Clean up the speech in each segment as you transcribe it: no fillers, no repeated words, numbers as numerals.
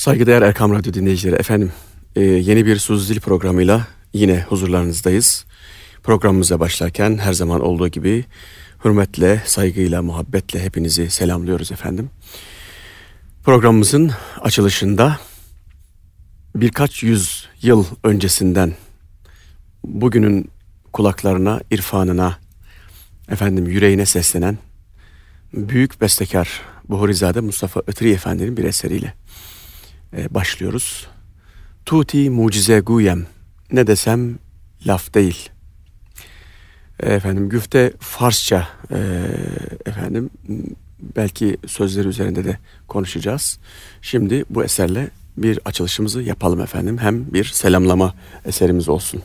Saygıdeğer Erkam Radyo dinleyicileri, efendim yeni bir Suzlu Dil programıyla yine huzurlarınızdayız. Programımıza başlarken her zaman olduğu gibi hürmetle, saygıyla, muhabbetle hepinizi selamlıyoruz efendim. Programımızın açılışında birkaç yüzyıl öncesinden bugünün kulaklarına, irfanına, efendim yüreğine seslenen büyük bestekar Buhurizade Mustafa Ötri Efendi'nin bir eseriyle başlıyoruz. Tuti mucize guyem, ne desem laf değil. Efendim güfte Farsça, efendim belki sözleri üzerinde de konuşacağız. Şimdi bu eserle bir açılışımızı yapalım efendim. Hem bir selamlama eserimiz olsun.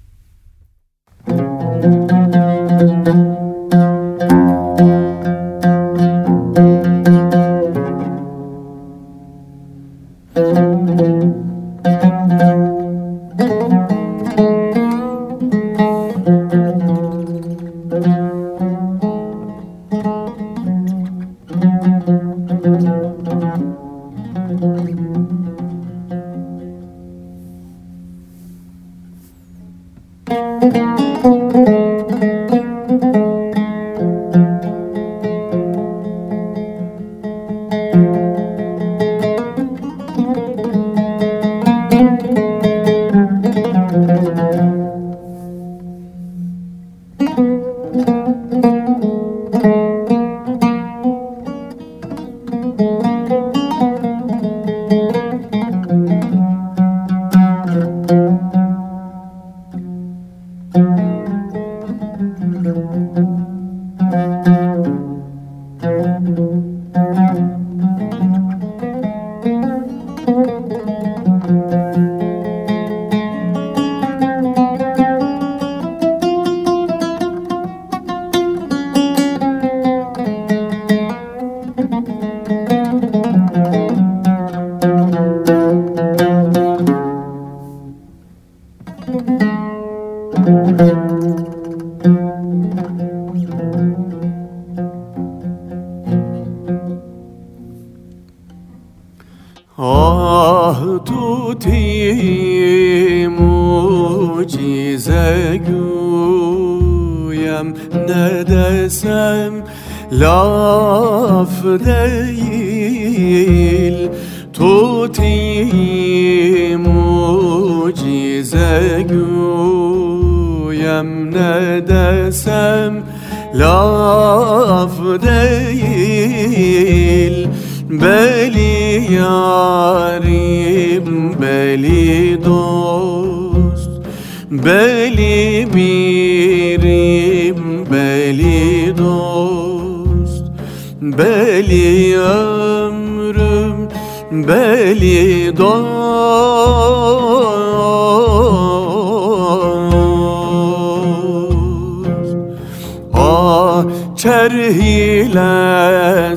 Çerhiyle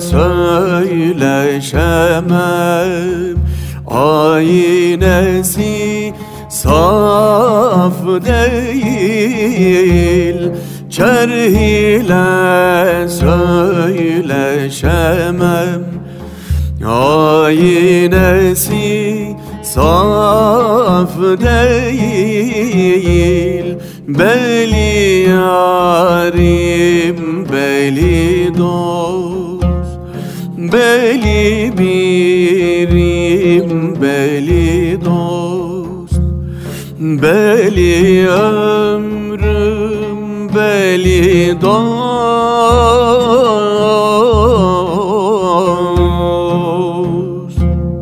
söyleşemem, aynesi saf değil. Çerhiyle söyleşemem, aynesi saf değil. Beli yarim, beli dost, beli birim, beli dost, beli ömrüm, beli dost.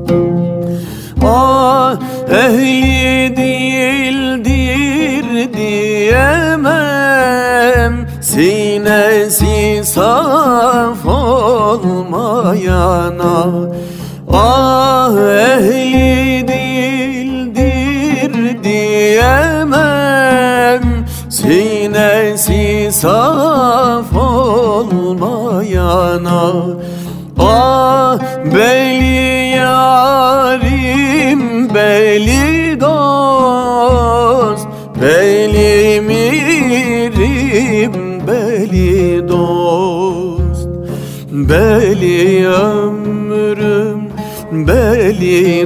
Ah, ehli değildir diyemem, sinesi saf olmayana. Ah, ehli değildir diyemem, sinesi saf olmayana. Ah, beli yarim, beli dost, beli mirim, beli dost, beli ömrüm, beli ehli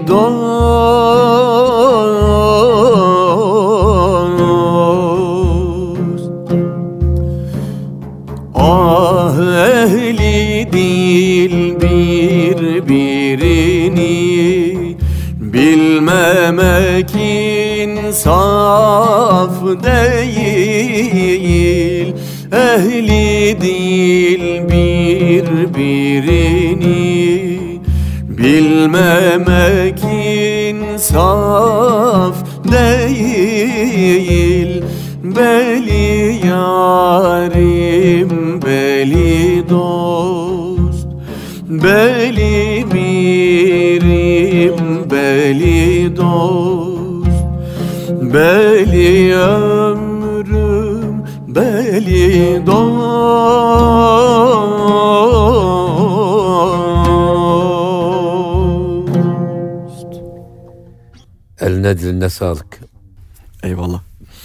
dost. Ah ehli dil birbirini bilmemek insaf değil. Ehli dil birbirini bilmemek insaf değil. Beli yarim beli dost, beli mirim beli dost, beli ömrüm beli dost. Eline diline sağlık. Eyvallah.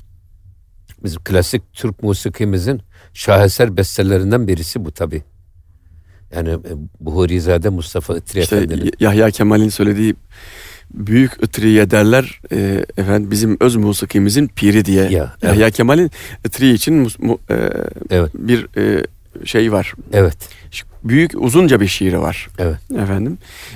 Bizim klasik Türk musikimizin şaheser bestelerinden birisi bu tabii. Yani Buhurizade Mustafa Itri İşte Efendi'nin. Yahya Kemal'in söylediği büyük Itri'ye derler efendim bizim öz musikimizin piri diye. Ya, Yahya evet. Kemal'in Itri için Evet. bir şey var. Evet. Büyük uzunca bir şiiri var. Evet. Efendim.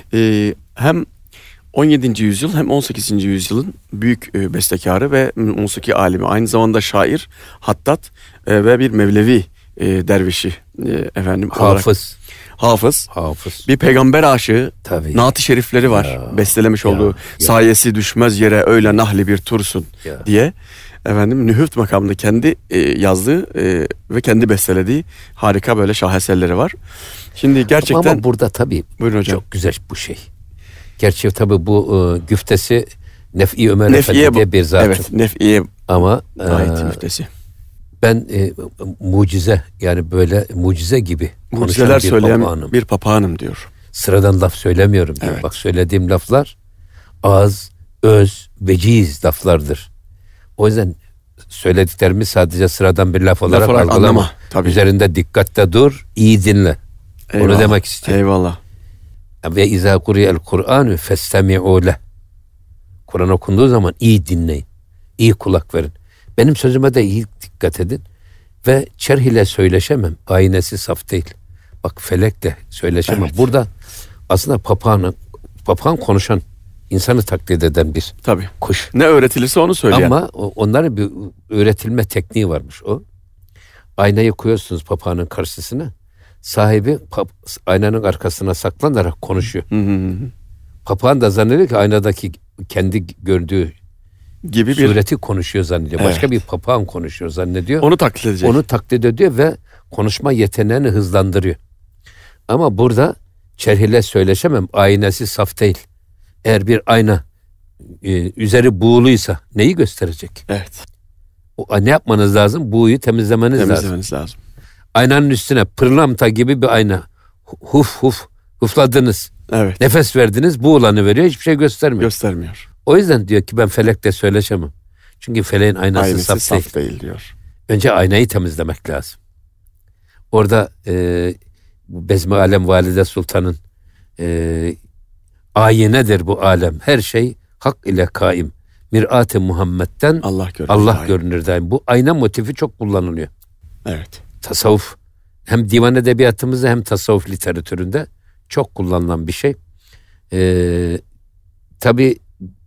Hem 17. yüzyıl hem 18. yüzyılın büyük bestekarı ve musiki alimi. Aynı zamanda şair, hattat ve bir Mevlevi dervişi efendim. Hafız. Hafız. Hafız. Bir peygamber aşığı. Tabii. Naat-ı şerifleri var. Ya, Bestelemiş ya, olduğu ya. sayesi düşmez yere öyle nahli bir tursun Ya. diye. Efendim Nühüvt makamında kendi yazdığı ve kendi bestelediği harika böyle şaheserleri var. Şimdi gerçekten... Ama burada tabii Buyurun hocam. çok güzel bu şey. Gerçi tabii bu güftesi Nef'i Ömer Nef'iye Efendi diye bir zatı. Evet, Nef'iye Ama ait müftesi. ben mucize, yani böyle mucize gibi Mucizeler konuşan bir söyleyen papağanım. bir papağanım diyor. Sıradan laf söylemiyorum diyor. Evet. Bak söylediğim laflar az, öz, veciz laflardır. O yüzden söylediklerimi sadece sıradan bir laf olarak olarak algılama. anlama, tabii. Üzerinde dikkatle dur, iyi dinle. Eyvallah. Onu demek istiyorum. Eyvallah. Ve izâ kuriyel Kur'ânü festemi'û leh. Kur'an okunduğu zaman iyi dinleyin. İyi kulak verin. Benim sözüme de iyi dikkat edin. Ve çerh ile söyleşemem. Aynesi saf değil. Bak felekle söyleşemem. Evet. Burada aslında papağan konuşan, insanı taklit eden bir Tabii. kuş. Ne öğretilirse onu söyleyen. Ama onların bir öğretilme tekniği varmış o. Aynayı koyuyorsunuz papağanın karşısına. Sahibi aynanın arkasına saklanarak konuşuyor. Papağan da zannediyor ki aynadaki kendi gördüğü gibi bir sureti konuşuyor zannediyor. Evet. Başka bir papağan konuşuyor zannediyor. onu taklit edecek. Onu taklit ediyor ve konuşma yeteneğini hızlandırıyor. Ama burada çerhile söyleşemem. Aynası saf değil. Eğer bir ayna üzeri buğuluysa neyi gösterecek? Evet. Ne yapmanız lazım? Buğuyu temizlemeniz lazım. Temizlemeniz lazım. Aynanın üstüne pırlanta gibi bir ayna. Hufladınız. Evet. Nefes verdiniz, buğulanı veriyor. Hiçbir şey göstermiyor. Göstermiyor. O yüzden diyor ki ben felekle söyleşemem. Çünkü feleğin aynası Aynısı saf değil. saf değil diyor. Önce aynayı temizlemek lazım. Orada Bezmi Alem Valide Sultan'ın ayinedir bu alem. Her şey hak ile kaim. Mirat-ı Muhammed'den Allah görünür. Allah daim. görünür daim. Bu ayna motifi çok kullanılıyor. Evet. Tasavvuf hem divan edebiyatımızda hem tasavvuf literatüründe çok kullanılan bir şey. Tabii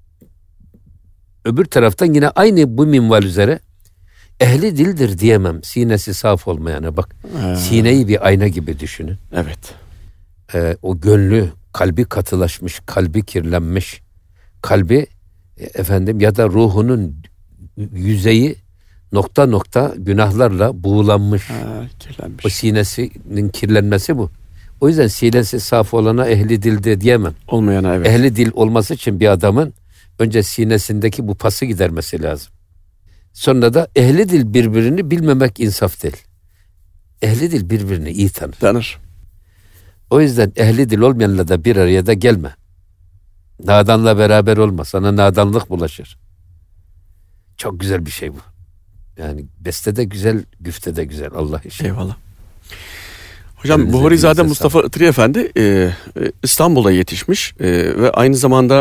öbür taraftan yine aynı bu minval üzere ehli dildir diyemem. Sinesi saf olmayana bak. Sineyi bir ayna gibi düşünün. Evet. O gönlü, kalbi katılaşmış, kalbi kirlenmiş, kalbi ya da ruhunun yüzeyi nokta nokta günahlarla buğulanmış. Kirlenmiş. O sinesinin kirlenmesi bu. O yüzden sinesi saf olana ehli dilde diyemem. Olmayana evet. Ehli dil olması için bir adamın önce sinesindeki bu pası gidermesi lazım. Sonra da ehli dil birbirini bilmemek insaf değil. Ehli dil birbirini iyi tanır. Tanır. O yüzden ehli dil olmayanla da bir araya da gelme. Nadanla beraber olma. Sana nadanlık bulaşır. Çok güzel bir şey bu. Yani beste de güzel, güfte de güzel. Allah işi. Eyvallah. Hocam Elinize, Buharizade dilinize Mustafa Itri Efendi İstanbul'da yetişmiş ve aynı zamanda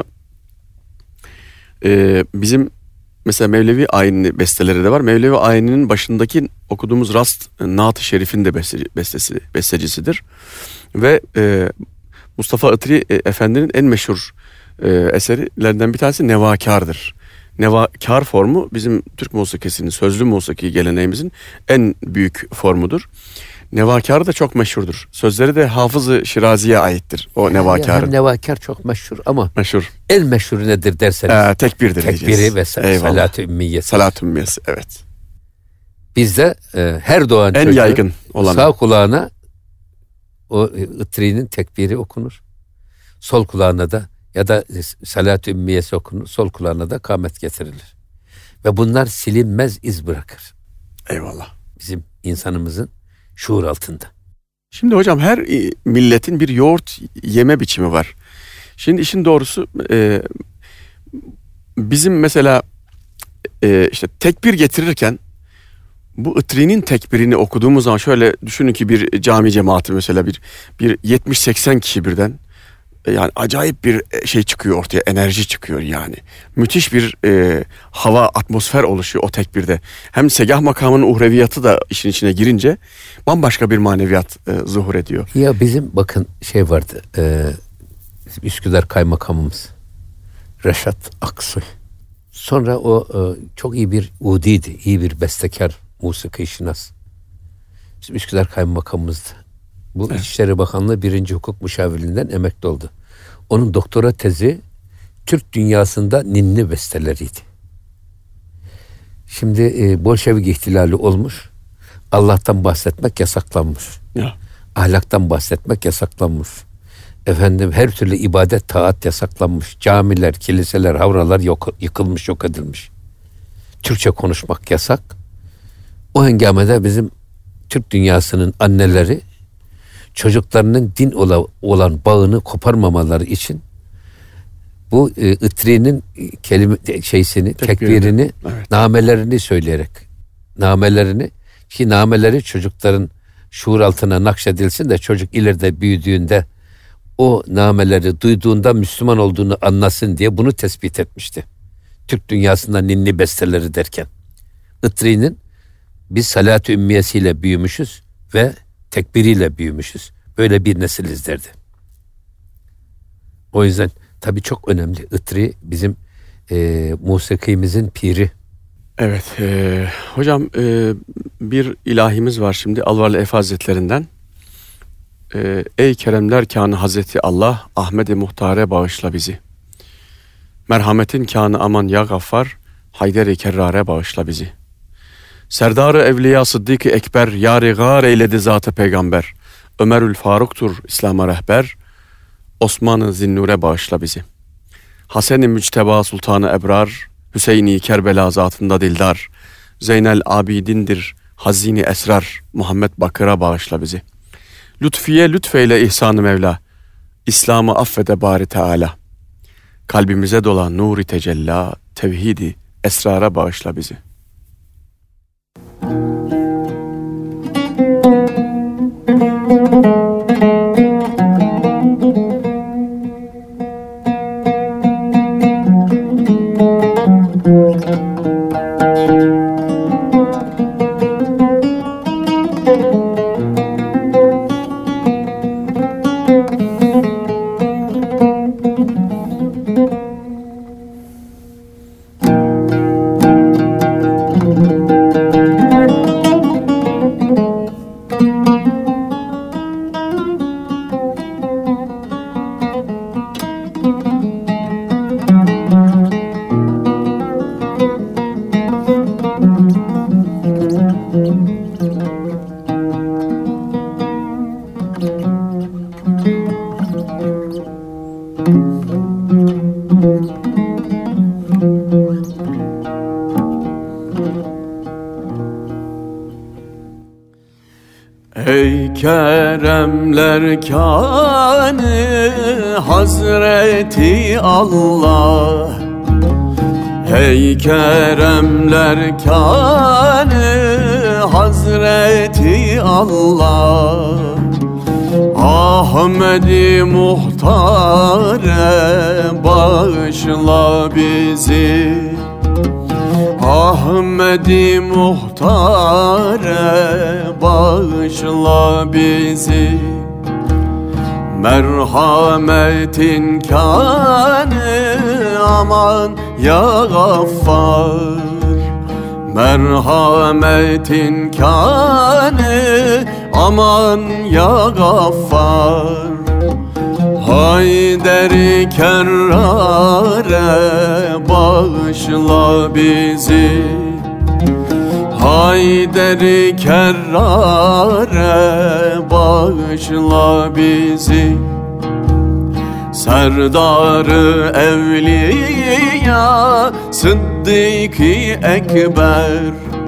bizim mesela Mevlevi ayini besteleri de var. Mevlevi ayininin başındaki okuduğumuz Rast Naat-ı Şerif'in de bestecisidir. Ve Mustafa Itri Efendi'nin en meşhur eserlerinden bir tanesi Nevakâr'dır. Nevakâr formu bizim Türk musikisinin, sözlü musiki geleneğimizin en büyük formudur. Nevakâr da çok meşhurdur. Sözleri de Hafız-ı Şirazi'ye aittir o Nevakâr'ın. Hem Nevakâr çok meşhur ama Meşhur. en meşhur nedir derseniz Tekbirdir tekbiri diyeceğiz. ve salat-ı ümmiyesi. Salat-ı ümmiyesi, evet. Bizde her doğan En çocuğu yaygın olan. sağ kulağına o Itri'nin tekbiri okunur. Sol kulağına da ya da salat-ı ümmiyesi okunur. Sol kulağına da kâmet getirilir. Ve bunlar silinmez iz bırakır. Eyvallah. Bizim insanımızın şuur altında. Şimdi hocam her milletin bir yoğurt yeme biçimi var. Şimdi işin doğrusu bizim mesela işte tekbir getirirken bu Itri'nin tekbirini okuduğumuz zaman şöyle düşünün ki bir cami cemaati mesela bir 70-80 kişi birden yani acayip bir şey çıkıyor ortaya, enerji çıkıyor yani. Müthiş bir hava, atmosfer oluşuyor o tekbirde. Hem segah makamının uhreviyatı da işin içine girince bambaşka bir maneviyat zuhur ediyor. Ya bizim bakın şey vardı, bizim Üsküdar Kaymakamımız Reşat Aksoy. Sonra o çok iyi bir udiydi, iyi bir bestekar, musiki şinas. Bizim Üsküdar Kaymakamımızdı. Bu Evet. İçişleri Bakanlığı 1. Hukuk Müşavirliğinden emekli oldu. Onun doktora tezi Türk dünyasında ninni besteleriydi. Şimdi Bolşevik ihtilali olmuş. Allah'tan bahsetmek yasaklanmış. Ya. Ahlaktan bahsetmek yasaklanmış. Efendim her türlü ibadet, taat yasaklanmış. Camiler, kiliseler, havralar yıkılmış, yok edilmiş. Türkçe konuşmak yasak. O hengamede bizim Türk dünyasının anneleri çocuklarının din olan bağını koparmamaları için bu Itri'nin tekbirini, evet. namelerini söyleyerek, nameleri çocukların şuur altına nakşedilsin de çocuk ileride büyüdüğünde o nameleri duyduğunda Müslüman olduğunu anlasın diye bunu tespit etmişti. Türk dünyasında ninni besteleri derken. Itri'nin biz salat-ı ümmiyesiyle büyümüşüz ve tekbiriyle büyümüşüz. Böyle bir nesiliz derdi. O yüzden tabii çok önemli. Itri bizim musikimizin piri. Evet hocam bir ilahimiz var şimdi Alvarlı Efe Hazretlerinden. Ey keremler kânı Hazreti Allah, Ahmed-i Muhtar'e bağışla bizi. Merhametin kânı aman ya Gaffar, Haydar-ı Kerrar'e bağışla bizi. Serdar-ı Evliya Sıddık-ı Ekber, yâr-ı gâr eyledi zat-ı peygamber. Ömerül Faruk'tur İslam'a rehber, Osman-ı Zinnur'e bağışla bizi. Hasen-i Mücteba Sultan-ı Ebrar, Hüseyin-i Kerbela zatında dildar, Zeynel Abidin'dir hazini esrar, Muhammed Bakır'a bağışla bizi. Lütfiye lütfeyle ihsan-ı Mevla, İslam'ı affede bari Teala. Kalbimize dolan nuri tecella, tevhidi esrara bağışla bizi. Ey keremler kânı Hazreti Allah, Ey keremler kânı Hazreti Allah, Ahmedi Muhtare bağışla bizi, Ahmedi Muhtare bağışla bizi. Merhametin kânı aman ya Gaffar, merhametin kânı aman ya Gaffar. Hayderi Kerrare bağışla bizi, Hayderi Kerrare bağışla bizi. Serdar-ı Evliya Sıddık-ı Ekber,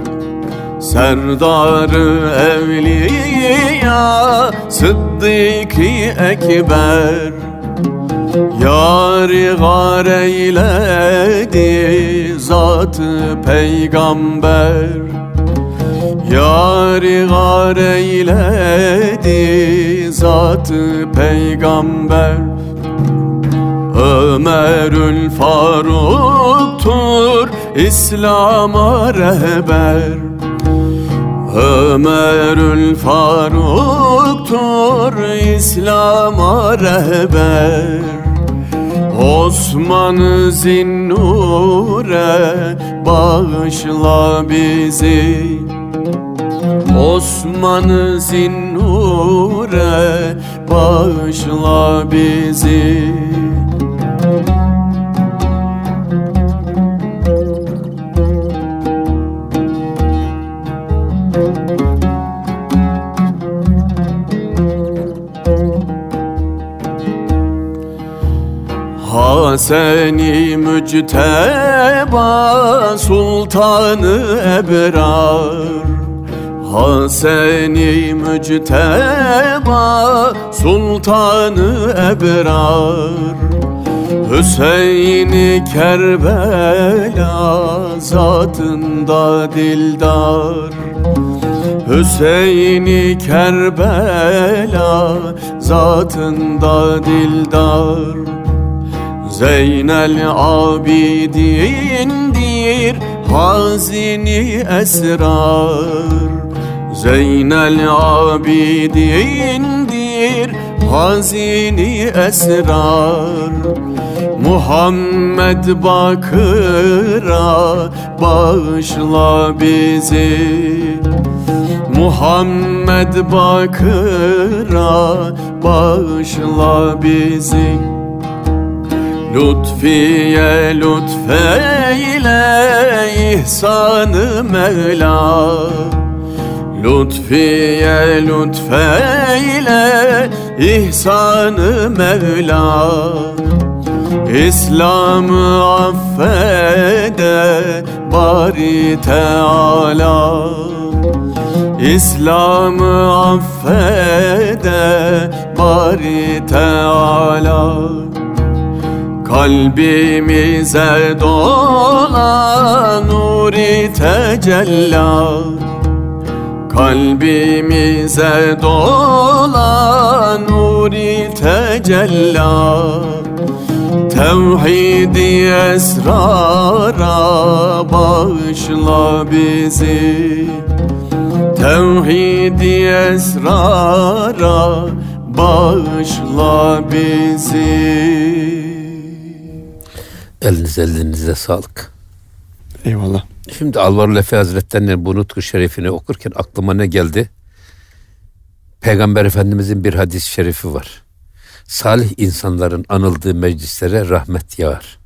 Serdar-ı Evliya Sıddık-ı Ekber. Yâr-ı gâr eyledi zat-ı peygamber, Yâr-ı gâr eyledi zat-ı peygamber. Ömerül Faruk'tur İslam'a rehber, Ömerül Faruk'tur İslam'a rehber. Osman-ı Zinnure bağışla bizi, Osman-ı Zinnure bağışla bizi. Hasen-i Mücteba Sultan-ı Ebrar, Hasen-i Mücteba Sultan-ı Ebrar. Hüseyin-i Kerbela zatında dildar, Hüseyin-i Kerbela zatında dildar. Zeynel Abidin'dir hazini esrar, Zeynel Abidin'dir hazini esrar. Muhammed Bakır'a bağışla bizi, Muhammed Bakır'a bağışla bizi. Lütfiye lütfeyle ihsan-ı Mevla, Lütfiye lütfeyle ihsan-ı Mevla. İslam'ı affede Bari Teala, İslam'ı affede Bari Teala. Kalbimize dola nuri tecella, Kalbimize dola nuri tecella. Tevhid-i esrara bağışla bizi, Tevhid-i esrara bağışla bizi. Elinize sağlık. Eyvallah. Şimdi Alvar Lefi Hazretleri'nin bu nutku şerifini okurken aklıma ne geldi? Peygamber Efendimizin bir hadis-i şerifi var. Salih insanların anıldığı meclislere rahmet yağar.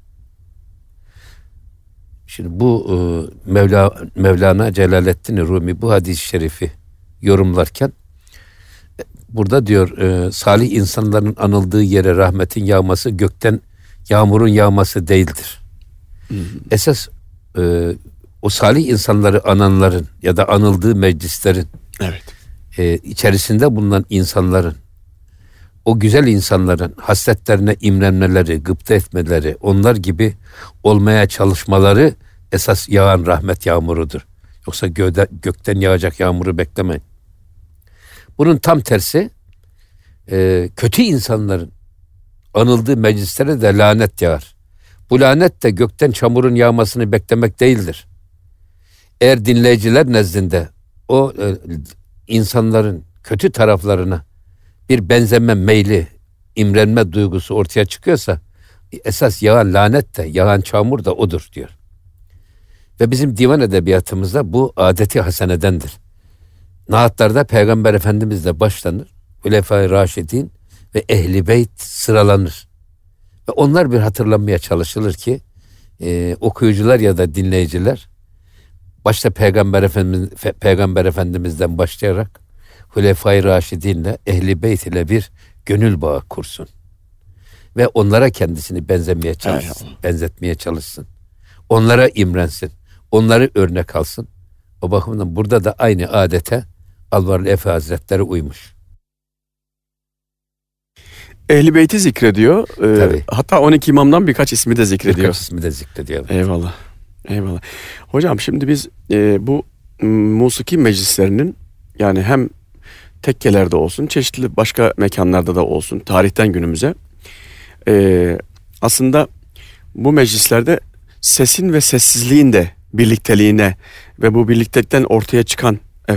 Şimdi bu Mevlana Celaleddin Rumi bu hadis-i şerifi yorumlarken burada diyor salih insanların anıldığı yere rahmetin yağması gökten yağmurun yağması değildir. Esas o salih insanları ananların ya da anıldığı meclislerin içerisinde bulunan insanların, o güzel insanların hasletlerine imrenmeleri, gıpta etmeleri, onlar gibi olmaya çalışmaları esas yağan rahmet yağmurudur. Yoksa gökten yağacak yağmuru beklemeyin. Bunun tam tersi, kötü insanların anıldığı meclislere de lanet yağar. Bu lanet de gökten çamurun yağmasını beklemek değildir. Eğer dinleyiciler nezdinde o insanların kötü taraflarına bir benzeme meyli, imrenme duygusu ortaya çıkıyorsa esas yağan lanet de, yağan çamur da odur diyor. Ve bizim divan edebiyatımızda bu adeti hasenedendir. Naatlarda Peygamber Efendimizle başlanır. Hulefai Raşidin ve Ehli Beyt sıralanır. Ve onlar bir hatırlanmaya çalışılır ki okuyucular ya da dinleyiciler başta Peygamber Efendimiz'den başlayarak Hulefai Raşidin'le Ehli Beyt ile bir gönül bağı kursun. Ve onlara kendisini benzetmeye çalışsın. Onlara imrensin. Onları örnek alsın. O bakımdan burada da aynı adete Alvarlı Efe Hazretleri uymuş. Ehl-i Beyt'i zikrediyor. Hatta 12 imamdan birkaç ismi de zikrediyor. Birkaç ismi de zikrediyor. Eyvallah. Eyvallah. Hocam şimdi biz bu musiki meclislerinin yani hem tekkelerde olsun, çeşitli başka mekanlarda da olsun, tarihten günümüze aslında bu meclislerde sesin ve sessizliğin de birlikteliğine ve bu birliktelikten ortaya çıkan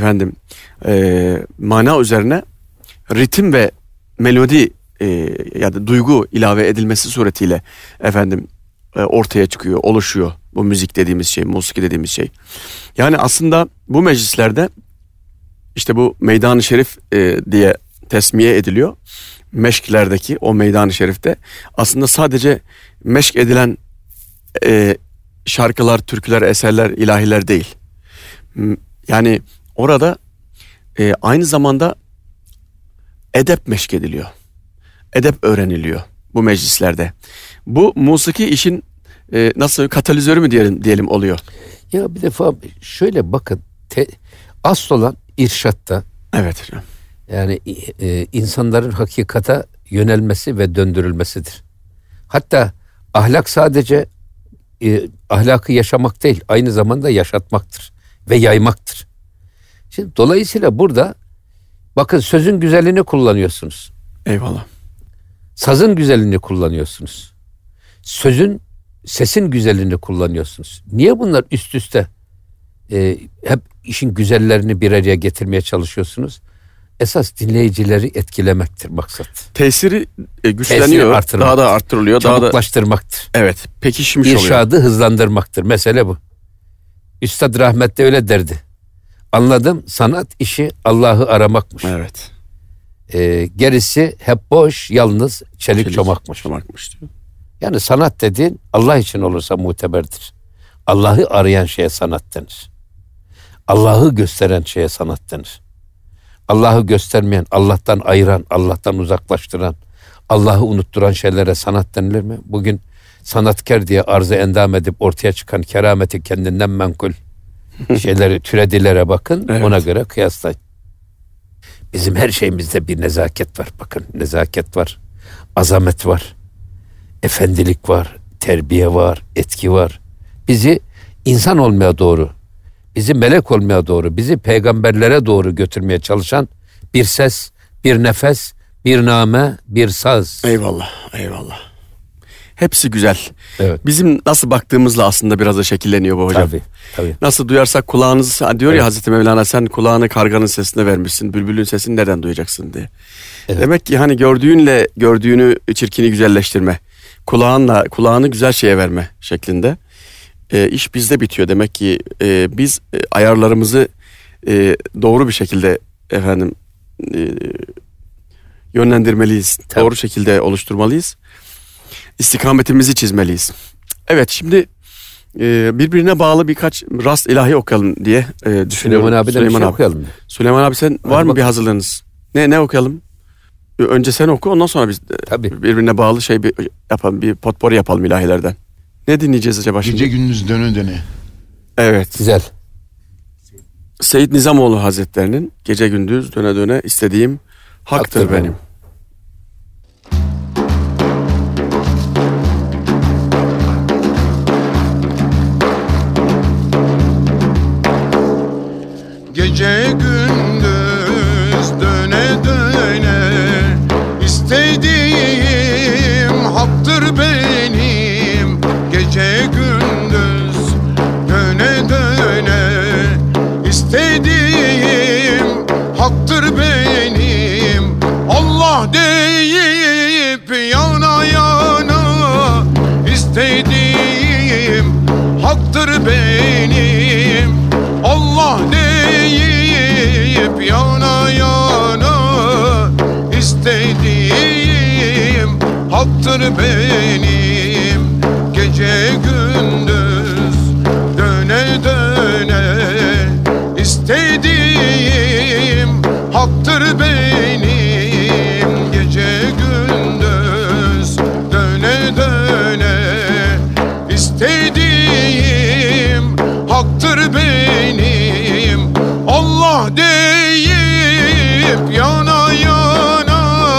mana üzerine ritim ve melodi ya da duygu ilave edilmesi suretiyle ortaya çıkıyor, oluşuyor bu müzik dediğimiz şey, musiki dediğimiz şey. Yani aslında bu meclislerde işte bu Meydan-ı Şerif diye tesmiye ediliyor. Meşklerdeki o Meydan-ı Şerif'te aslında sadece meşk edilen şarkılar, türküler, eserler, ilahiler değil. Yani orada aynı zamanda edep meşk ediliyor. Edep öğreniliyor bu meclislerde. Bu musiki işin nasıl katalizörü mü diyelim oluyor? Ya bir defa şöyle bakın, asıl olan irşatta. Evet hocam. Yani insanların hakikata yönelmesi ve döndürülmesidir. Hatta ahlak sadece ahlakı yaşamak değil, aynı zamanda yaşatmaktır ve yaymaktır. Şimdi dolayısıyla burada bakın sözün güzelliğini kullanıyorsunuz. Eyvallah. Sazın güzelliğini kullanıyorsunuz. Sesin güzelliğini kullanıyorsunuz. Niye bunlar üst üste hep işin güzellerini bir araya getirmeye çalışıyorsunuz? Esas dinleyicileri etkilemektir maksat. Tesiri güçleniyor, daha da arttırılıyor. Çabuklaştırmaktır. Evet, pekişmiş oluyor. İrşadı hızlandırmaktır. Mesele bu. Üstad rahmetli öyle derdi. Anladım, sanat işi Allah'ı aramakmış. Evet. Gerisi hep boş, yalnız çelik çomakmış. Diyor. Yani sanat dediğin Allah için olursa muteberdir. Allah'ı arayan şeye sanat denir. Allah'ı gösteren şeye sanat denir. Allah'ı göstermeyen, Allah'tan ayıran, Allah'tan uzaklaştıran, Allah'ı unutturan şeylere sanat denilir mi? Bugün sanatkar diye arzı endam edip ortaya çıkan kerameti kendinden menkul şeyleri, türedilere bakın, evet. Ona göre kıyaslayın. Bizim her şeyimizde bir nezaket var. Bakın, nezaket var, azamet var, efendilik var, terbiye var, etki var. Bizi insan olmaya doğru, bizi melek olmaya doğru, bizi peygamberlere doğru götürmeye çalışan bir ses, bir nefes, bir name, bir saz. Eyvallah, eyvallah. Hepsi güzel. Evet. Bizim nasıl baktığımızla aslında biraz da şekilleniyor bu hocam. Tabii. Nasıl duyarsak kulağınız diyor ya Hazreti Mevlana, sen kulağını karganın sesine vermişsin. Bülbülün sesini nereden duyacaksın diye. Evet. Demek ki hani gördüğünü çirkini güzelleştirme. Kulağını güzel şeye verme şeklinde. İş bizde bitiyor. Demek ki biz ayarlarımızı doğru bir şekilde yönlendirmeliyiz. Tabii. Doğru şekilde oluşturmalıyız. İstikametimizi çizmeliyiz. Evet, şimdi birbirine bağlı birkaç rast ilahi okuyalım diye düşünüyorum. Süleyman abi okuyalım. Süleyman abi sen var mı bir hazırlığınız? Ne okuyalım? Önce sen oku, ondan sonra biz birbirine bağlı yapalım, bir potpourri yapalım ilahilerden. Ne dinleyeceğiz acaba şimdi? Gece gündüz döne döne. Evet. Güzel. Seyyid Nizamoğlu Hazretlerinin Gece gündüz döne döne istediğim haktır benim. Gece gündüz döne döne İstediğim haktır benim, gece gündüz döne döne. İstediğim haktır benim, Allah deyip yana yana. İstediğim haktır benim, Allah deyip yana yana. İstediğim haktır benim, gece gündüz döne döne. İstediğim haktır benim, gece gündüz döne döne. İstediğim haktır benim, Allah deyip yana yana.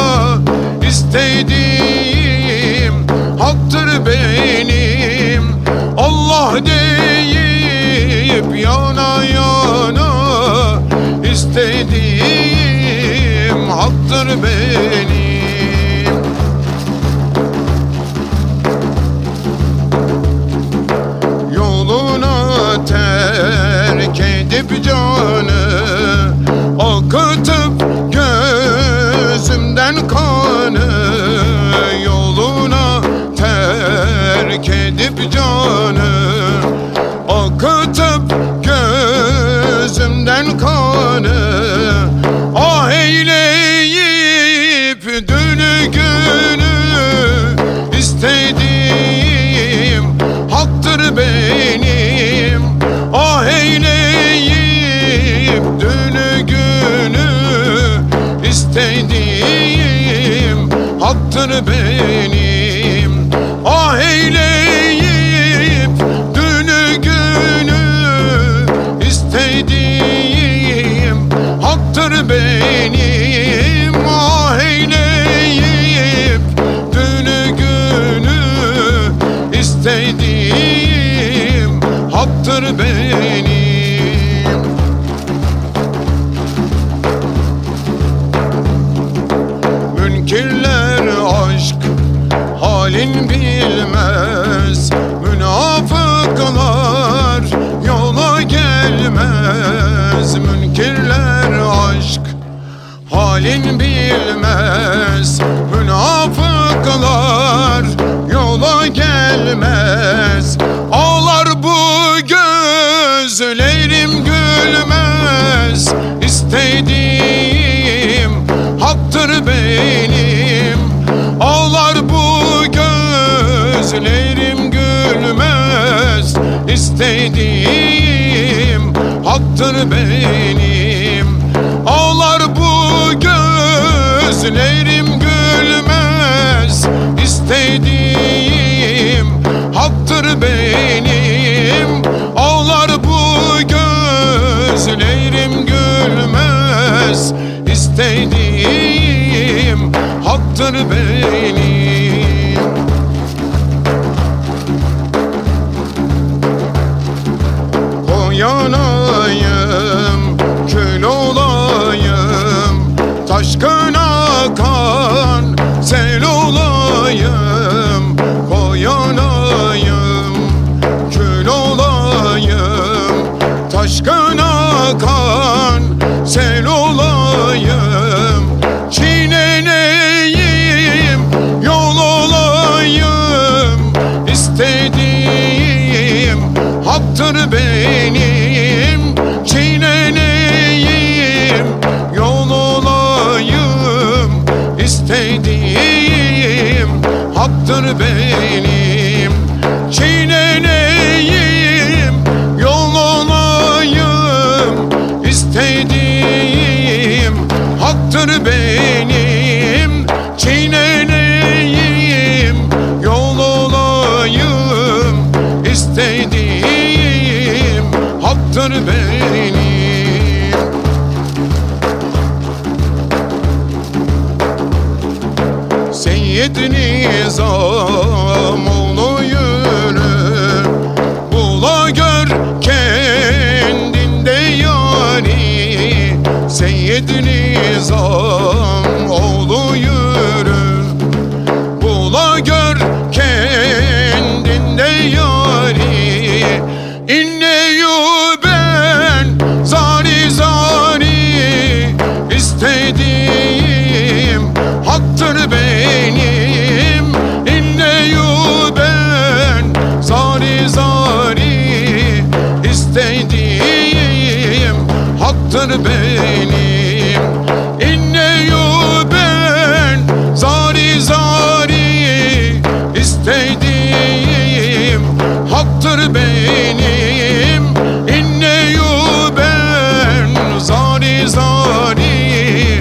İstediğim haktır benim, Allah deyip yana yana. İstediğim haktır benim. Yoluna terk edip canı, akıtıp gözümden kanı. Yoluna terk edip canı, akıtıp gözümden kanı. Ah eyleyip dünü günü, istediğim haktır benim. Ah eyleyip dünü günü, istediğim haktır benim. Ah eyleyip dünü günü, istediğim haktır benim. Ah eyleyip dünü günü, istediğim haktır benim. Münkirler aşk halin bilmez, münafıklar yola gelmez. Münkirler aşk halin bilmez, münafıklar yola gelmez. Ağlar bu gözlerim gülmez, istediğim haktır benim. Ağlar bu gözlerim gülmez, istediğim haktır benim. Ağlar bu gözlerim gülmez, istediğim haktır benim. Ağlar bu gözlerim gülmez, istediğim haktır benim. Koyanayım, kül olayım, taşkın akan sel olayım. Koyanayım, kül olayım, taşkın akan sel olayım. Çiğneneyim, yol olayım, istediğim haktır benim. Çiğneneyim, yol olayım, istediğim haktır benim. Çiğneneyim, yol olayım, istediğim haktır benim. Çiğneneyim, yol olayım, istediğim haktır benim. Seyyid Nizamoğlu yürü, bula gör kendinde yari. Seyyid Nizamoğlu yürü, benim. İnneyu ben zari zari istediğim haktır benim. İnneyu ben zari zari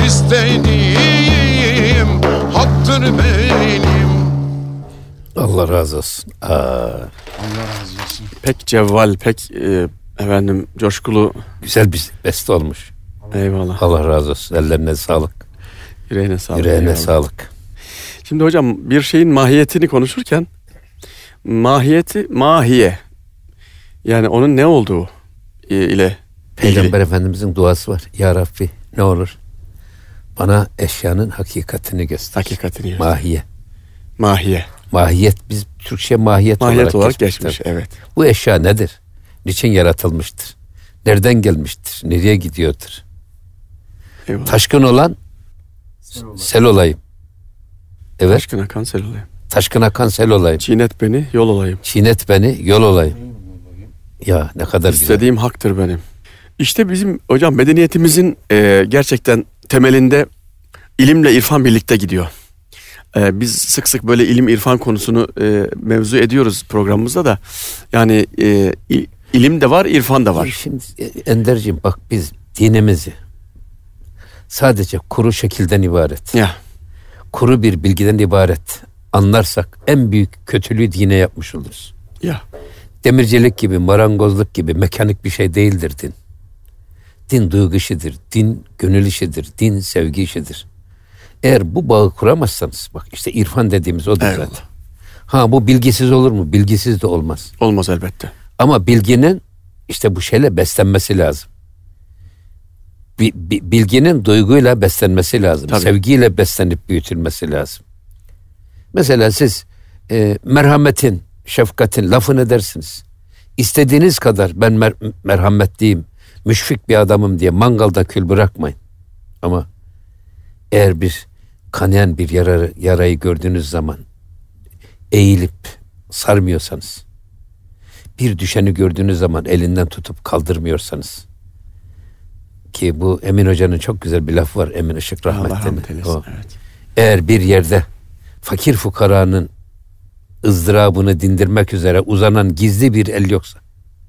istediğim haktır benim. Allah razı olsun. Allah razı olsun. Pek cevval, pek efendim coşkulu. Güzel bir beste olmuş. Eyvallah. Allah razı olsun. Ellerine sağlık. Yüreğine sağlık. Yüreğine eyvallah. sağlık. Şimdi hocam bir şeyin mahiyetini konuşurken mahiye. Yani onun ne olduğu ile Peygamber Efendimizin duası var. Ya Rabbi ne olur bana eşyanın hakikatini göster. hakikatini yani. Mahiye. Mahiye. Mahiyet, biz Türkçe mahiyet Olarak geçmiştir. geçmiş. Evet. Bu eşya nedir? Niçin yaratılmıştır? Nereden gelmiştir? Nereye gidiyordur? Eyvallah. Taşkın olan sel olayım. Evet. Taşkın akan sel olayım. Taşkın akan sel olayım. Çiğnet beni, yol olayım. Çiğnet beni, yol olayım. Ya ne kadar güzel. İstediğim haktır benim. İşte bizim hocam medeniyetimizin gerçekten temelinde ilimle irfan birlikte gidiyor. Biz sık sık böyle ilim irfan konusunu mevzu ediyoruz programımızda da. Yani ilim de var, irfan da var. Şimdi Enderciğim bak, biz dinimizi sadece kuru şekilden ibaret, Ya. kuru bir bilgiden ibaret anlarsak en büyük kötülüğü dine yapmış oluruz. Ya. Demircilik gibi, marangozluk gibi mekanik bir şey değildir din. Din duygu işidir, din gönül işidir, din sevgi işidir. Eğer bu bağı kuramazsanız, bak işte irfan dediğimiz odur Eyvallah. zaten. Ha, bu bilgisiz olur mu? Bilgisiz de olmaz. Olmaz elbette. Ama bilginin işte bu şeyle beslenmesi lazım. Bilginin duyguyla beslenmesi lazım. Tabii. Sevgiyle beslenip büyütülmesi lazım. Mesela siz merhametin, şefkatin lafını edersiniz. İstediğiniz kadar ben merhametliyim, müşfik bir adamım diye mangalda kül bırakmayın. Ama eğer bir kanayan bir yarayı gördüğünüz zaman eğilip sarmıyorsanız, bir düşeni gördüğünüz zaman elinden tutup kaldırmıyorsanız, ki bu Emin Hoca'nın çok güzel bir lafı var, Emin Işık Allah rahmetli. rahmet eylesin. Evet. Eğer bir yerde fakir fukaranın ızdırabını dindirmek üzere uzanan gizli bir el yoksa,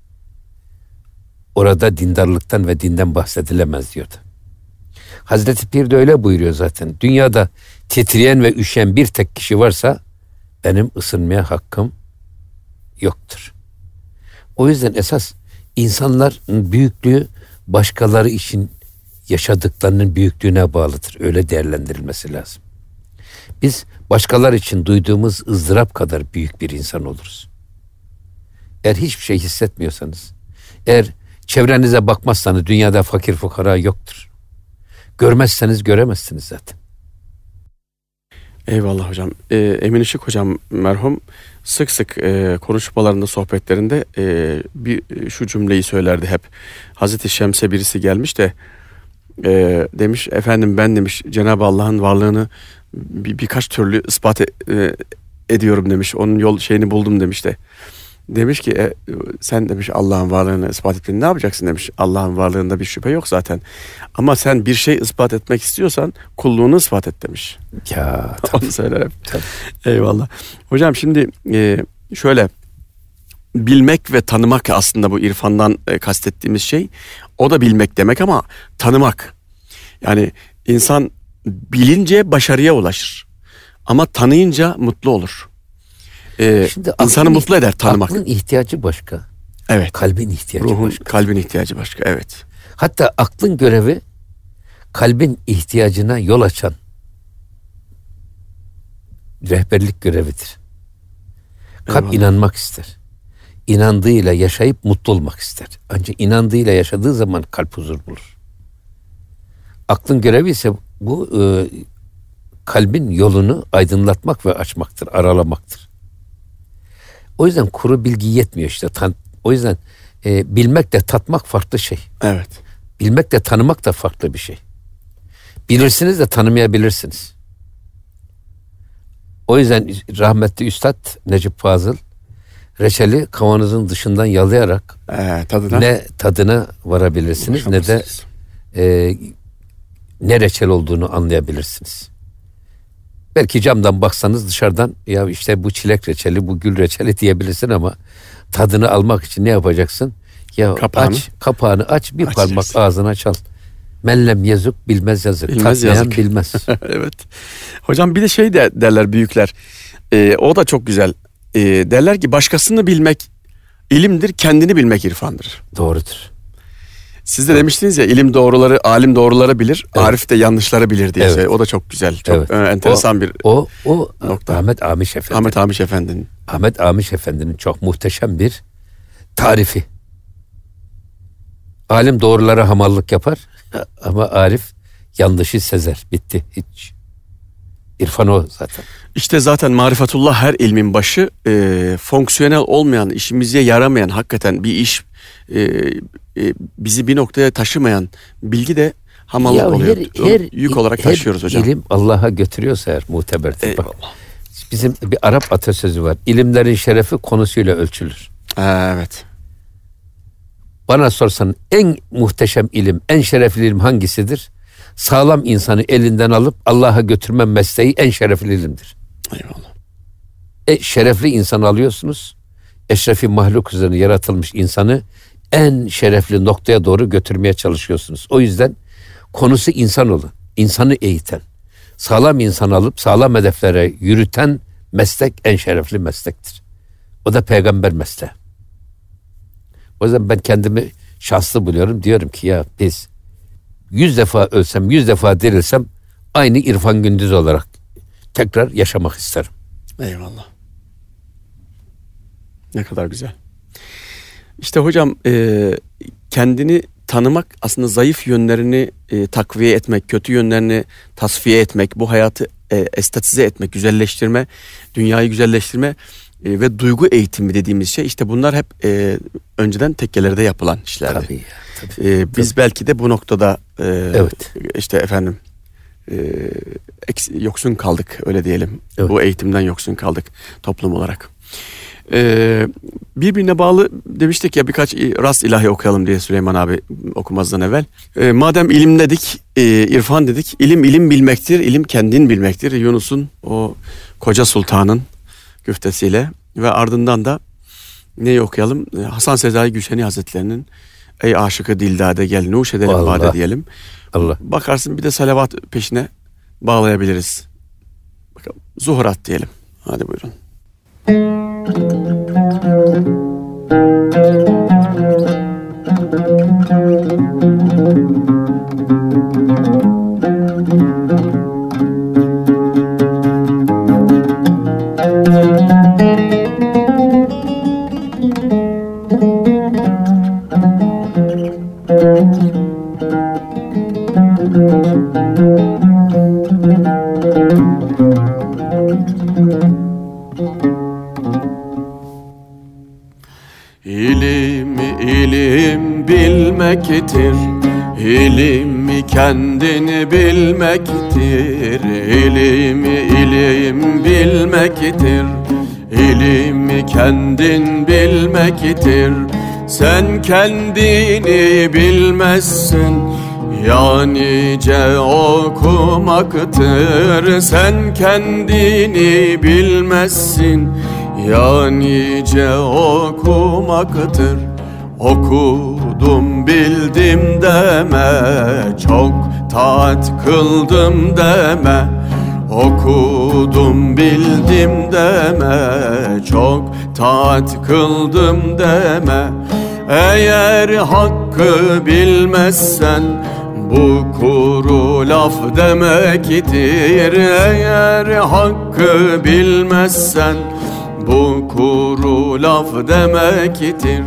orada dindarlıktan ve dinden bahsedilemez diyordu. Hazreti Pir de öyle buyuruyor zaten. Dünyada titreyen ve üşüyen bir tek kişi varsa benim ısınmaya hakkım yoktur. O yüzden esas insanların büyüklüğü başkaları için yaşadıklarının büyüklüğüne bağlıdır. Öyle değerlendirilmesi lazım. Biz başkaları için duyduğumuz ızdırap kadar büyük bir insan oluruz. Eğer hiçbir şey hissetmiyorsanız, eğer çevrenize bakmazsanız dünyada fakir fukara yoktur. Görmezseniz göremezsiniz zaten. Eyvallah hocam. Emin Işık hocam merhum sık sık konuşmalarında, sohbetlerinde şu cümleyi söylerdi hep. Hazreti Şems'e birisi gelmiş de demiş, efendim ben demiş Cenab-ı Allah'ın varlığını birkaç türlü ispat ediyorum demiş. Onun yol şeyini buldum demiş de. Demiş ki sen demiş Allah'ın varlığını ispat ettin, ne yapacaksın demiş. Allah'ın varlığında bir şüphe yok zaten. Ama sen bir şey ispat etmek istiyorsan kulluğunu ispat et demiş. Ya Onu söyler hep. tabii. Eyvallah. Hocam şimdi şöyle, bilmek ve tanımak aslında bu irfandan kastettiğimiz şey. O da bilmek demek ama tanımak. Yani insan bilince başarıya ulaşır. Ama tanıyınca mutlu olur. Şimdi İnsanı mutlu eder tanımak. Aklın ihtiyacı başka. Evet. Kalbin ihtiyacı Ruhun, başka. kalbin ihtiyacı başka. Evet. Hatta aklın görevi kalbin ihtiyacına yol açan rehberlik görevidir. Kalp Eyvallah. inanmak ister. İnandığıyla yaşayıp mutlu olmak ister. Ancak inandığıyla yaşadığı zaman kalp huzur bulur. Aklın görevi ise bu kalbin yolunu aydınlatmak ve açmaktır, aralamaktır. O yüzden kuru bilgi yetmiyor işte. O yüzden bilmekle tatmak farklı şey. Evet. Bilmekle tanımak da farklı bir şey. Bilirsiniz de tanımayabilirsiniz. O yüzden rahmetli Üstad Necip Fazıl reçeli kavanozun dışından yalayarak Tadına. ne tadına varabilirsiniz ne de ne reçel olduğunu anlayabilirsiniz. Belki camdan baksanız dışarıdan ya işte bu çilek reçeli, bu gül reçeli diyebilirsin ama tadını almak için ne yapacaksın? Ya kapağını aç, bir parmak ağzına çal. Mellem yazık bilmez yazık. Bilmez yazık. Bilmez. Evet. Hocam bir de şey de derler büyükler. O da çok güzel. Derler ki başkasını bilmek ilimdir, kendini bilmek irfandır. Doğrudur. Siz de demiştiniz ya, ilim doğruları, alim doğruları bilir, evet. Arif de yanlışları bilir diye. Evet. O da çok güzel, çok enteresan bir nokta. Ahmet Amiş Efendi. Ahmet Amiş Efendi'nin çok muhteşem bir tarifi. Alim doğrulara hamallık yapar ama Arif yanlışı sezer. Bitti. Hiç. İrfan o zaten. İşte zaten marifetullah her ilmin başı. Fonksiyonel olmayan, işimize yaramayan, hakikaten bir iş bizi bir noktaya taşımayan bilgi de hamallık oluyor. Yük olarak taşıyoruz hocam. İlim Allah'a götürüyorsa eğer muteberdir. Bak, bizim bir Arap atasözü var. İlimlerin şerefi konusuyla ölçülür. Evet. Bana sorsan en muhteşem ilim, en şerefli ilim hangisidir? Sağlam insanı elinden alıp Allah'a götürme mesleği en şerefli ilimdir. Eyvallah. Şerefli insanı alıyorsunuz. Eşrefi mahluk üzerine yaratılmış insanı en şerefli noktaya doğru götürmeye çalışıyorsunuz. O yüzden konusu insan olun. İnsanı eğiten, sağlam insan alıp sağlam hedeflere yürüten meslek en şerefli meslektir. O da peygamber mesleği. O yüzden ben kendimi şanslı buluyorum. Diyorum ki ya biz 100 defa ölsem, 100 defa dirilsem aynı İrfan Gündüz olarak tekrar yaşamak isterim. Eyvallah. Ne kadar güzel. İşte hocam kendini tanımak aslında zayıf yönlerini takviye etmek, kötü yönlerini tasfiye etmek, bu hayatı estetize etmek, güzelleştirme, dünyayı güzelleştirme ve duygu eğitimi dediğimiz şey, işte bunlar hep önceden tekkelerde yapılan işlerdi. Tabii. Biz belki de bu noktada evet. işte efendim yoksun kaldık, öyle diyelim. Evet. Bu eğitimden yoksun kaldık toplum olarak. Birbirine bağlı demiştik ya, birkaç rast ilahi okuyalım diye Süleyman abi okumazdan evvel. Madem ilim dedik, irfan dedik, ilim bilmektir, ilim kendin bilmektir. Yunus'un o koca sultanın güftesiyle ve ardından da neyi okuyalım? Hasan Sezai Gülşeni Hazretleri'nin ey aşıkı dildade gel nuş edelim bade diyelim. Allah. Bakarsın bir de salavat peşine bağlayabiliriz. Bakalım, Zuhurat diyelim. Hadi buyurun. İlim bilmektir, ilim kendini bilmektir, ilim bilmektir, ilim kendin bilmektir. Sen kendini bilmezsin, ya nice okumaktır. Sen kendini bilmezsin, ya nice okumaktır. Okudum bildim deme, çok taat kıldım deme. Okudum bildim deme, çok taat kıldım deme. Eğer hakkı bilmezsen bu kuru laf demektir. Eğer hakkı bilmezsen bu kuru laf demektir.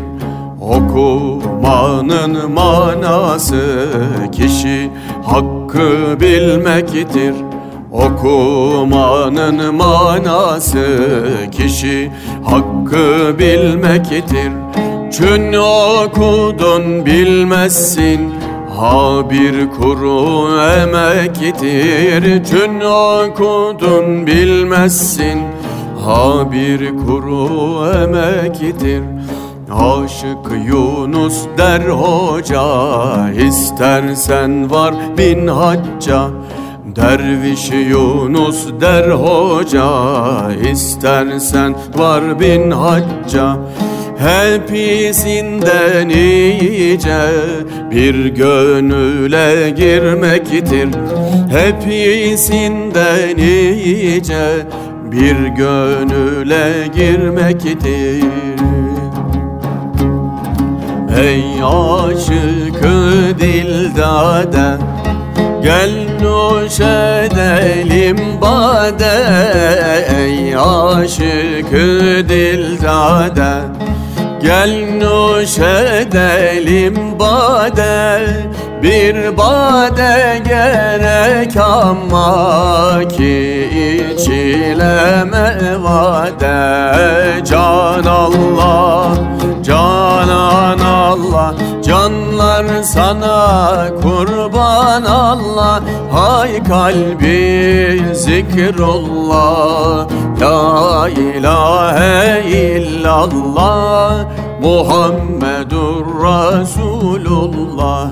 Okumanın manası kişi hakkı bilmektir. Okumanın manası kişi hakkı bilmektir. Çün okudun bilmezsin, ha bir kuru emektir. Çün okudun bilmezsin, ha bir kuru emektir. Aşık Yunus der hoca, istersen var bin hacca. Derviş Yunus der hoca, istersen var bin hacca. Hepsinden iyice bir gönüle girmektir. Hepsinden iyice bir gönüle girmektir. Ey aşık-ı dildade, gel nuş edelim bade. Ey aşık-ı dildade, gel nuş edelim bade. Bir bade gerek ama ki içileme vade. Can Allah, Canan Allah, canlar sana kurban Allah. Hay kalbi zikrullah, la ilahe illallah, Muhammedur Resulullah.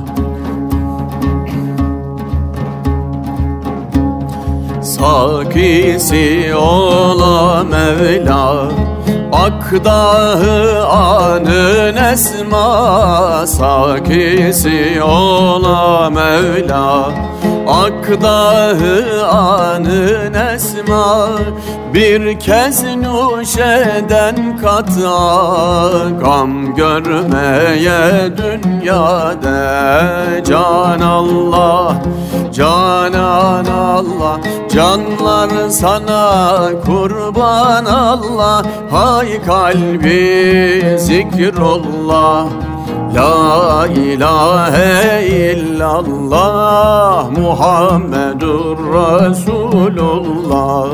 Sakisi ola Mevla, Akdahı anın esma. Sakisi ola Mevla, Akdahı anın esma. Bir kez nuş eden kata, gam görmeye dünyada. Can Allah, Canan Allah, canlar sana kurban Allah. Hay kalbi zikrullah, la ilahe illallah, Muhammedur Resulullah.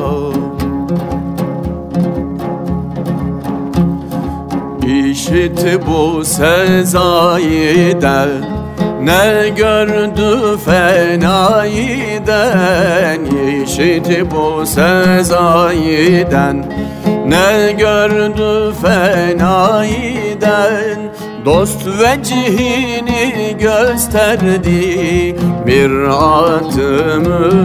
İşit bu sezayiden, ne gördü fenayiden. İşit bu sezayiden, ne gördü fenayiden. Dost vecihini gösterdi mirat-ı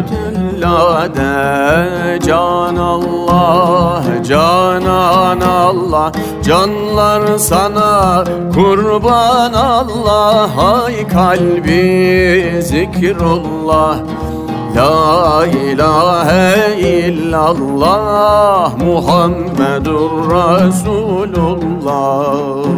müdellade. Can Allah, Canan Allah, canlar sana kurban Allah. Hay kalbi zikrullah, la ilahe illallah, Muhammedur Resulullah.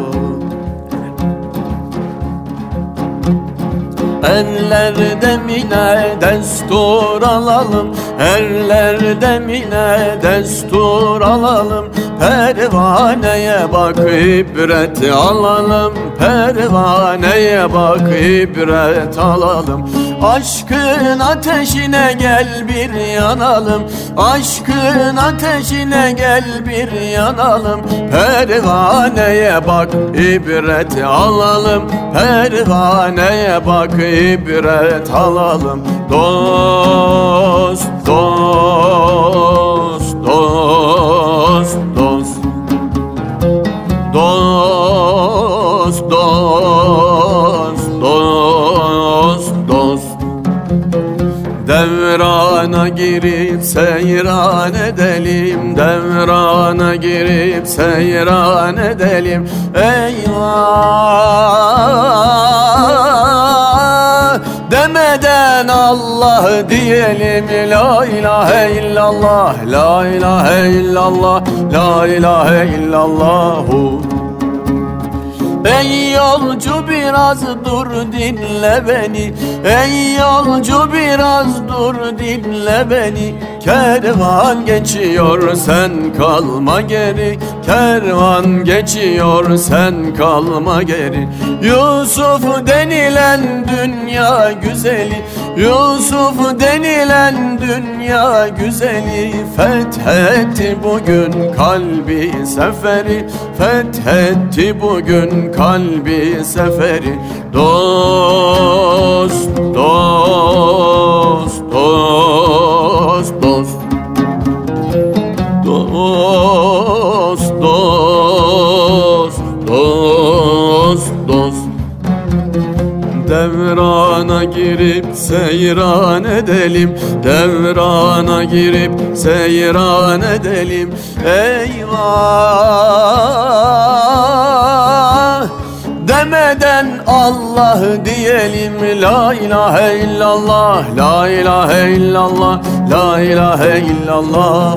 Ellerde mine destur alalım, ellerde mine destur alalım. Pervaneye bak ibret alalım, pervaneye bak ibret alalım. Aşkın ateşine gel bir yanalım, aşkın ateşine gel bir yanalım. Pervaneye bak ibret alalım, pervaneye bak ibret alalım. Dost, dost, dost, dost, dost, dost, dost, dost. Devrana girip seyran edelim, devrana girip seyran edelim. Eyvah demeden Allah diyelim. La ilahe illallah, la ilahe illallah, la ilahe illallahu. Ey yolcu biraz dur dinle beni, ey yolcu biraz dur dinle beni. Kervan geçiyor sen kalma geri, kervan geçiyor sen kalma geri. Yusuf denilen dünya güzeli, Yusuf denilen dünya güzeli. Fethetti bugün kalbi seferi, fethetti bugün kalbi seferi. Dost, dost, dost, dost, dost, dost, dost. seyran edelim, devrana girip seyran edelim. Eyvah demeden Allah diyelim. La ilahe illallah, la ilahe illallah, la ilahe illallah.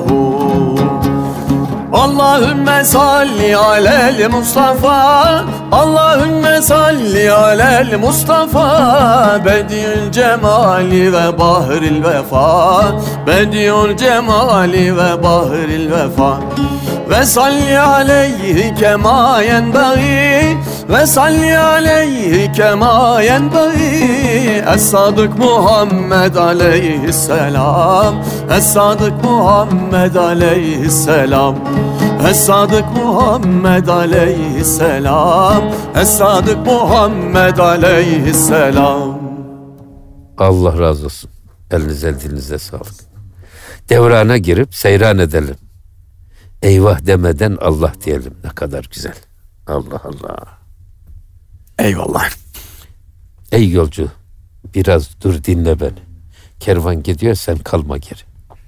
Allahümme salli alel Mustafa, Allahümme salli alel Mustafa. Bediül cemali ve bahril vefa, Bediül cemali ve bahril vefa. Ve salli aleyhi kema yenbagî, ve salli aleyhi kema yenbagî. Es-Sadık Muhammed aleyhisselam, Es-Sadık Muhammed aleyhisselam, Es-Sadık Muhammed aleyhisselam, Es-Sadık Muhammed aleyhisselam. Allah razı olsun. Elinize dilinize sağlık. Devrana girip seyran edelim. Eyvah demeden Allah diyelim. Ne kadar güzel. Allah Allah. Eyvallah. Ey yolcu, biraz dur dinle beni. Kervan gidiyor, sen kalma geri.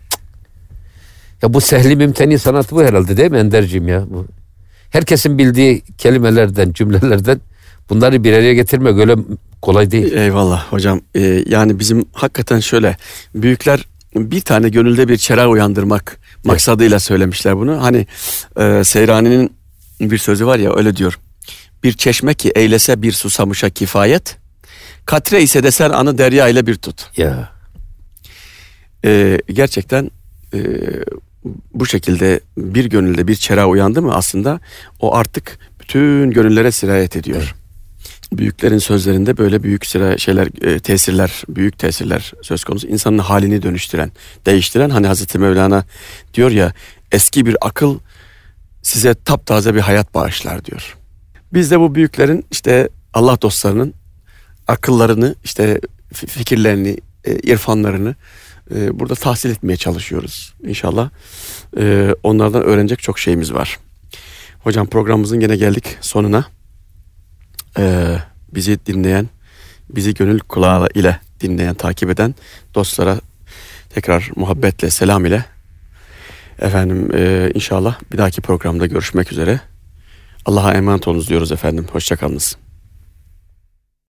Ya bu sehli mümteni sanatı bu herhalde, değil mi Enderciğim ya? Bu. Herkesin bildiği kelimelerden, cümlelerden bunları bir araya getirmek öyle kolay değil. Eyvallah hocam. Yani bizim hakikaten şöyle, büyükler bir tane gönülde bir çera uyandırmak maksadıyla söylemişler bunu. Hani Seyrani'nin bir sözü var ya, öyle diyor. Bir çeşme ki eylese bir susamışa kifayet, katre ise desen anı derya ile bir tut. Ya. Gerçekten bu şekilde bir gönülde bir çera uyandı mı aslında o artık bütün gönüllere sirayet ediyor. Evet. Büyüklerin sözlerinde böyle büyük tesirler, büyük tesirler söz konusu. İnsanın halini dönüştüren, değiştiren. Hani Hazreti Mevlana diyor ya, eski bir akıl size taptaze bir hayat bağışlar diyor. Biz de bu büyüklerin, işte Allah dostlarının akıllarını, işte fikirlerini, irfanlarını burada tahsil etmeye çalışıyoruz. İnşallah onlardan öğrenecek çok şeyimiz var. Hocam programımızın gene geldik sonuna. Bizi dinleyen, bizi gönül kulağı ile dinleyen, takip eden dostlara tekrar muhabbetle, selam ile efendim inşallah bir dahaki programda görüşmek üzere. Allah'a emanet olunuz diyoruz efendim. Hoşça kalınız.